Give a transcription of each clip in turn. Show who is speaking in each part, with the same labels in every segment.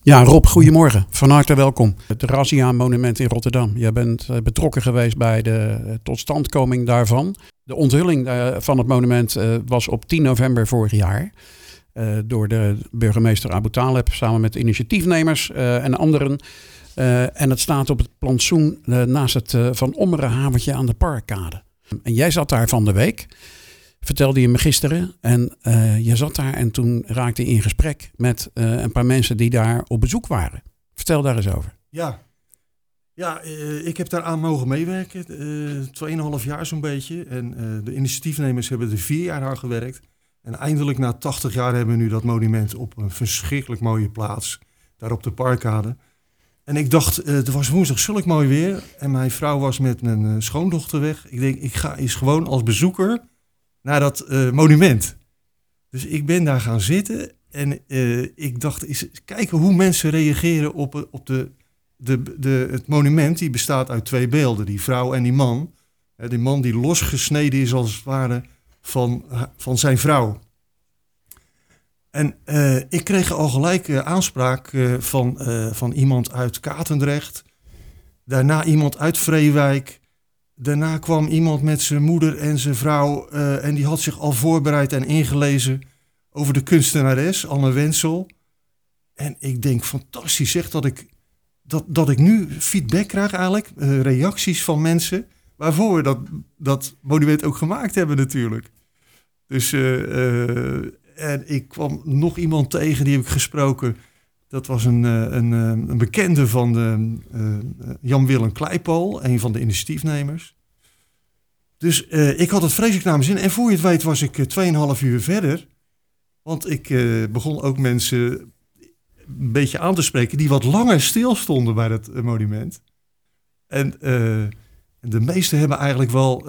Speaker 1: Ja, Rob, goedemorgen. Van harte welkom. Het Razzia-monument in Rotterdam. Jij bent betrokken geweest bij de totstandkoming daarvan. De onthulling van het monument was op 10 november vorig jaar. Door de burgemeester Abu Taleb samen met initiatiefnemers en anderen. En het staat op het plantsoen naast het Van Ommeren haventje aan de Parkkade. En jij zat daar van de week, vertelde je me gisteren. En je zat daar en toen raakte je in gesprek met een paar mensen die daar op bezoek waren. Vertel daar eens over.
Speaker 2: Ja, ik heb daaraan mogen meewerken. 2,5 jaar zo'n beetje. En de initiatiefnemers hebben er 4 jaar aan gewerkt. En eindelijk na 80 jaar hebben we nu dat monument op een verschrikkelijk mooie plaats. Daar op de Parkkade. En ik dacht, het was woensdag zulk mooi weer. En mijn vrouw was met mijn schoondochter weg. Ik denk, ik ga eens gewoon als bezoeker naar dat monument. Dus ik ben daar gaan zitten. En ik dacht, eens kijken hoe mensen reageren op het monument. Die bestaat uit 2 beelden, die vrouw en die man. Die man die losgesneden is als het ware van zijn vrouw. En ik kreeg al gelijk aanspraak van iemand uit Katendrecht. Daarna iemand uit Vreewijk. Daarna kwam iemand met zijn moeder en zijn vrouw. En die had zich al voorbereid en ingelezen over de kunstenares Anne Wensel. En ik denk, fantastisch zeg, dat ik nu feedback krijg eigenlijk. Reacties van mensen waarvoor we dat monument ook gemaakt hebben natuurlijk. Dus... En ik kwam nog iemand tegen, die heb ik gesproken. Dat was een bekende van Jan-Willem Kleipool, een van de initiatiefnemers. Dus ik had het vreselijk naar mijn zin. En voor je het weet was ik 2,5 uur verder. Want ik begon ook mensen een beetje aan te spreken die wat langer stilstonden bij dat monument. En de meesten hebben eigenlijk wel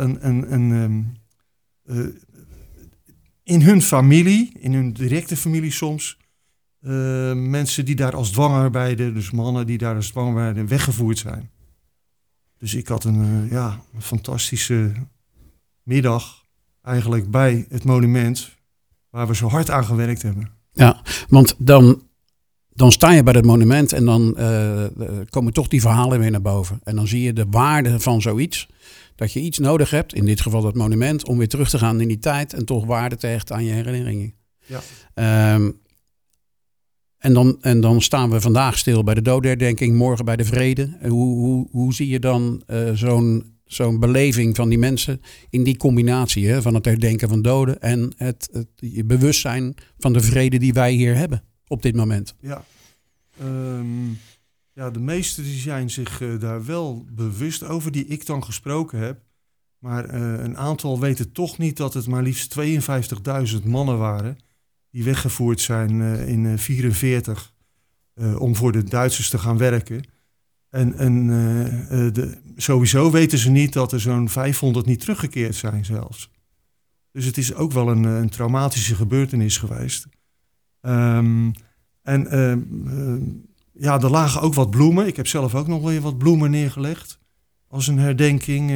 Speaker 2: in hun familie, in hun directe familie soms, mensen die daar als dwangarbeider, dus mannen die daar als dwangarbeider weggevoerd zijn. Dus ik had een fantastische middag eigenlijk bij het monument waar we zo hard aan gewerkt hebben.
Speaker 1: Ja, want dan sta je bij dat monument en dan komen toch die verhalen weer naar boven. En dan zie je de waarde van zoiets. Dat je iets nodig hebt, in dit geval dat monument, om weer terug te gaan in die tijd en toch waarde te hechten aan je herinneringen. Ja. En dan staan we vandaag stil bij de dodenherdenking, morgen bij de vrede. Hoe zie je dan zo'n beleving van die mensen in die combinatie van het herdenken van doden en het bewustzijn van de vrede die wij hier hebben op dit moment?
Speaker 2: Ja. Ja, de meesten die zijn zich daar wel bewust over, die ik dan gesproken heb. Maar een aantal weten toch niet dat het maar liefst 52.000 mannen waren die weggevoerd zijn in 1944 om voor de Duitsers te gaan werken. En sowieso weten ze niet dat er zo'n 500 niet teruggekeerd zijn zelfs. Dus het is ook wel een traumatische gebeurtenis geweest. Ja, er lagen ook wat bloemen. Ik heb zelf ook nog weer wat bloemen neergelegd als een herdenking.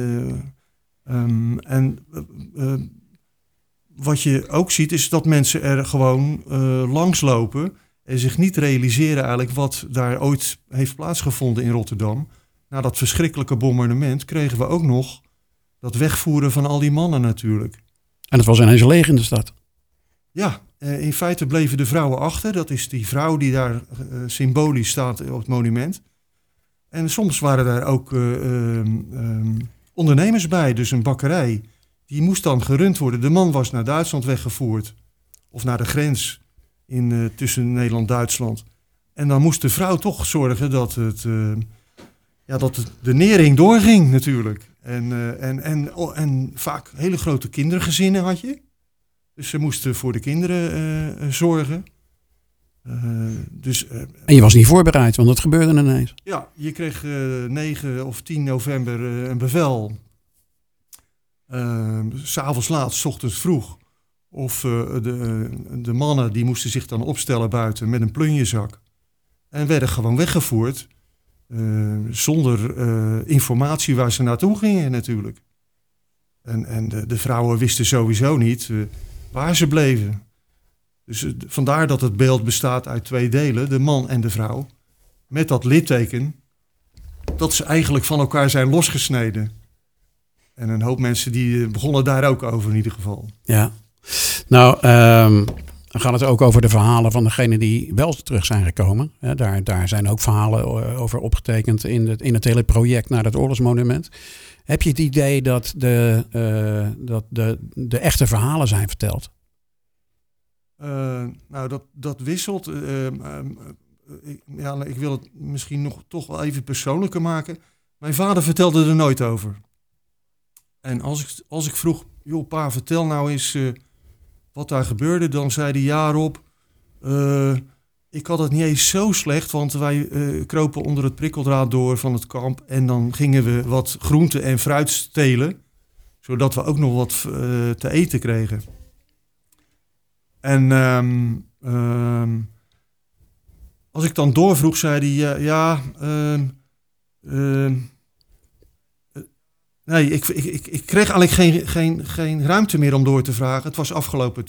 Speaker 2: Wat je ook ziet is dat mensen er gewoon langslopen en zich niet realiseren eigenlijk wat daar ooit heeft plaatsgevonden in Rotterdam. Na dat verschrikkelijke bombardement kregen we ook nog dat wegvoeren van al die mannen natuurlijk.
Speaker 1: En het was ineens leeg in de stad.
Speaker 2: Ja, in feite bleven de vrouwen achter. Dat is die vrouw die daar symbolisch staat op het monument. En soms waren daar ook ondernemers bij, dus een bakkerij. Die moest dan gerund worden. De man was naar Duitsland weggevoerd. Of naar de grens tussen Nederland en Duitsland. En dan moest de vrouw toch zorgen dat de nering doorging natuurlijk. En vaak hele grote kindergezinnen had je. Dus ze moesten voor de kinderen zorgen.
Speaker 1: En je was niet voorbereid, want het gebeurde ineens.
Speaker 2: Ja, je kreeg 9 of 10 november een bevel. 'S Avonds laat, 's ochtends vroeg. Of de mannen die moesten zich dan opstellen buiten met een plunjezak. En werden gewoon weggevoerd. Zonder informatie waar ze naartoe gingen natuurlijk. En de vrouwen wisten sowieso niet waar ze bleven. Dus vandaar dat het beeld bestaat uit 2 delen, de man en de vrouw. Met dat litteken dat ze eigenlijk van elkaar zijn losgesneden. En een hoop mensen die begonnen daar ook over in ieder geval.
Speaker 1: Ja, nou, dan gaat het ook over de verhalen van degenen die wel terug zijn gekomen. Daar zijn ook verhalen over opgetekend in het hele project naar het oorlogsmonument. Heb je het idee dat de echte verhalen zijn verteld?
Speaker 2: Nou, dat wisselt. Ik wil het misschien nog toch wel even persoonlijker maken. Mijn vader vertelde er nooit over. En als ik vroeg, joh pa, vertel nou eens wat daar gebeurde, dan zei hij, ja Rob, ik had het niet eens zo slecht, want wij kropen onder het prikkeldraad door van het kamp en dan gingen we wat groente en fruit stelen, zodat we ook nog wat te eten kregen. En als ik dan doorvroeg, zei hij, nee, ik kreeg eigenlijk geen ruimte meer om door te vragen. Het was afgelopen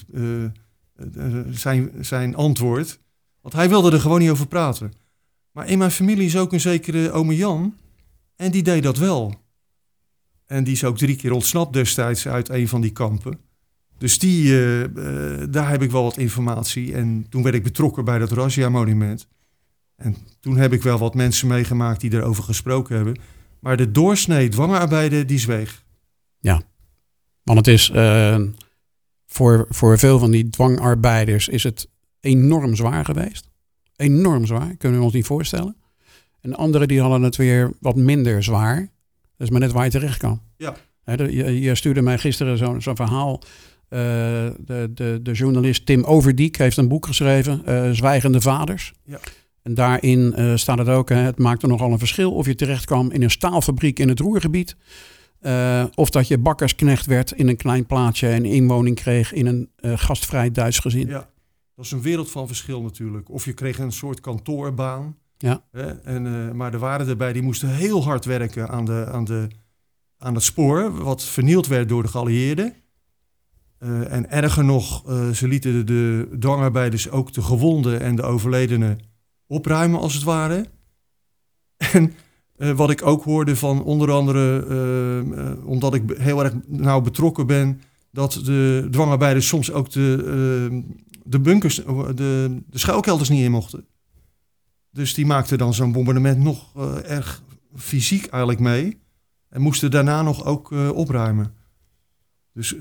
Speaker 2: zijn antwoord. Want hij wilde er gewoon niet over praten. Maar in mijn familie is ook een zekere ome Jan. En die deed dat wel. En die is ook 3 keer ontsnapt destijds uit een van die kampen. Dus daar heb ik wel wat informatie. En toen werd ik betrokken bij dat Razzia-monument. En toen heb ik wel wat mensen meegemaakt die erover gesproken hebben. Maar de doorsnee dwangarbeider, die zweeg. Ja,
Speaker 1: want het is voor veel van die dwangarbeiders is het enorm zwaar geweest. Enorm zwaar, kunnen we ons niet voorstellen. En anderen die hadden het weer wat minder zwaar. Dat is maar net waar je terecht kan.
Speaker 2: Ja.
Speaker 1: Je stuurde mij gisteren zo'n verhaal. De journalist Tim Overdiek heeft een boek geschreven, Zwijgende Vaders.
Speaker 2: Ja.
Speaker 1: En daarin staat het ook, het maakt er nogal een verschil of je terecht kwam in een staalfabriek in het Ruhrgebied. Of dat je bakkersknecht werd in een klein plaatsje en inwoning kreeg in een gastvrij Duits gezin.
Speaker 2: Ja, dat is een wereld van verschil natuurlijk. Of je kreeg een soort kantoorbaan.
Speaker 1: Ja.
Speaker 2: Maar er waren erbij die moesten heel hard werken aan het spoor, wat vernield werd door de geallieerden. En erger nog, ze lieten de dwangarbeiders ook de gewonden en de overledenen opruimen als het ware. En wat ik ook hoorde van onder andere, omdat ik heel erg nauw betrokken ben, dat de dwangarbeiders soms ook de bunkers, de schuilkelders niet in mochten. Dus die maakten dan zo'n bombardement nog erg fysiek eigenlijk mee. En moesten daarna nog ook opruimen. Dus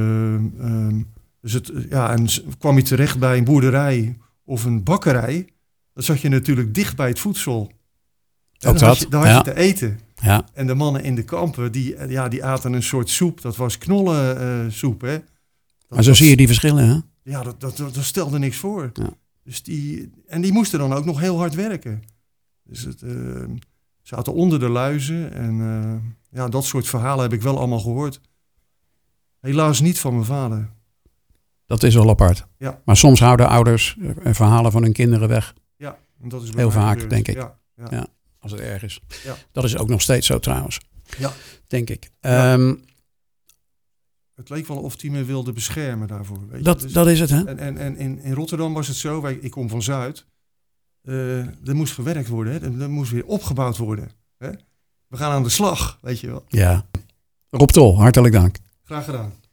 Speaker 2: en kwam je terecht bij een boerderij of een bakkerij, dan zat je natuurlijk dicht bij het voedsel.
Speaker 1: Dan had
Speaker 2: je te eten.
Speaker 1: Ja.
Speaker 2: En de mannen in de kampen, die aten een soort soep. Dat was knollensoep, hè.
Speaker 1: Maar zo zie je die verschillen, hè?
Speaker 2: Ja, dat stelde niks voor.
Speaker 1: Ja.
Speaker 2: Dus die moesten dan ook nog heel hard werken. Dus zaten onder de luizen. En dat soort verhalen heb ik wel allemaal gehoord. Helaas niet van mijn vader.
Speaker 1: Dat is wel apart.
Speaker 2: Ja.
Speaker 1: Maar soms houden ouders verhalen van hun kinderen weg.
Speaker 2: Ja, en dat is
Speaker 1: heel vaak,
Speaker 2: gebeurd.
Speaker 1: denk ik.
Speaker 2: Ja.
Speaker 1: Als het erg is.
Speaker 2: Ja.
Speaker 1: Dat is ook nog steeds zo trouwens.
Speaker 2: Ja.
Speaker 1: Denk ik.
Speaker 2: Ja. Het leek wel of hij me wilde beschermen daarvoor. Weet je?
Speaker 1: Dat is het, hè?
Speaker 2: En in Rotterdam was het zo, ik kom van Zuid. Er moest gewerkt worden, hè? Er moest weer opgebouwd worden. Hè? We gaan aan de slag, weet je wel.
Speaker 1: Ja. Rob Tol, hartelijk dank.
Speaker 2: Graag gedaan.